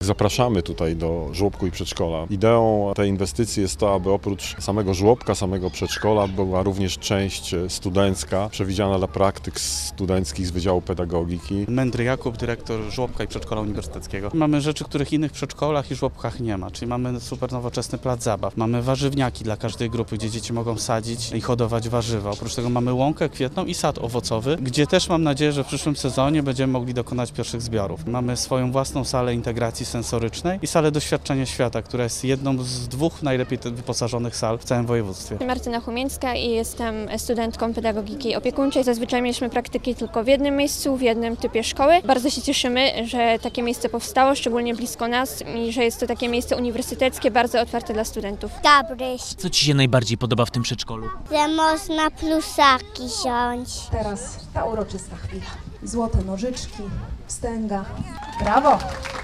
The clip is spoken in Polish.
Zapraszamy tutaj do żłobku i przedszkola. Ideą tej inwestycji jest to, aby oprócz samego żłobka, samego przedszkola była również część studencka, przewidziana dla praktyk studenckich z Wydziału Pedagogiki. Mędry Jakub, dyrektor żłobka i przedszkola uniwersyteckiego. Mamy rzeczy, których w innych przedszkolach i żłobkach nie ma, czyli mamy super nowoczesny plac zabaw. Mamy warzywniaki dla każdej grupy, gdzie dzieci mogą sadzić i hodować warzywa. Oprócz tego mamy łąkę kwietną i sad owocowy, gdzie też mam nadzieję, że w przyszłym sezonie będziemy mogli dokonać pierwszych zbiorów. Mamy swoją własną salę integracji sensorycznej i salę doświadczenia świata, która jest jedną z 2 najlepiej wyposażonych sal w całym województwie. Jestem Martyna Chumieńska i jestem studentką pedagogiki opiekuńczej. Zazwyczaj mieliśmy praktyki tylko w jednym miejscu, w jednym typie szkoły. Bardzo się cieszymy, że takie miejsce powstało, szczególnie blisko nas i że jest to takie miejsce uniwersyteckie, bardzo otwarte dla studentów. Gabryś, Co Ci się najbardziej podoba w tym przedszkolu? że można plusaki wziąć. Teraz ta uroczysta chwila. Złote nożyczki, wstęga. Brawo!